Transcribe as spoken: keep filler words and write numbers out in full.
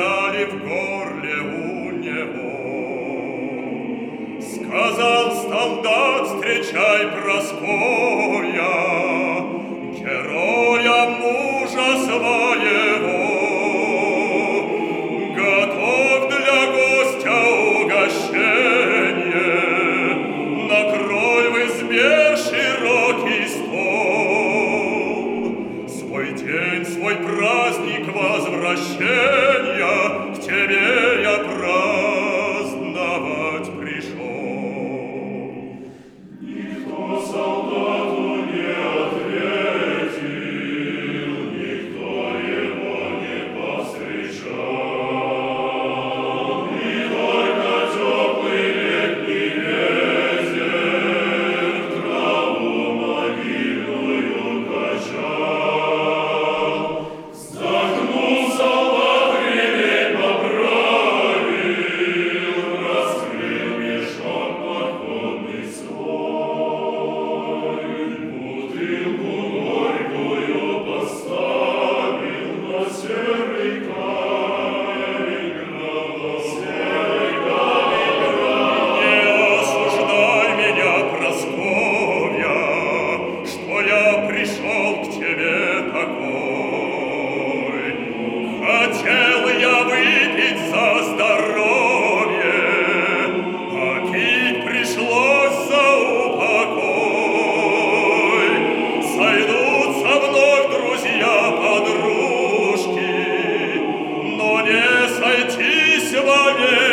застряли в горле у него. Сказал солдат, встречай, Проскоя, героя мужа своего. Готов для гостя угощение, накрой в избе широкий стол. Свой день, свой праздник возвращения к тебе я праздновать пришел. Никто солдату не ответил, никто его не повстречал, и только теплый летний ветер траву могильную качал. Вздохнул солдат, ремень поправил, раскрыл мешок походный свой, бутылку горькую поставил на серый камень гробовой. Серый камень гробовой. Не осуждай меня, Прасковья, что я пришел к тебе такой. Хотел я выпить за здоровье, а пить пришлось за упокой. Сойдутся вновь друзья-подружки, но не сойтись вовек.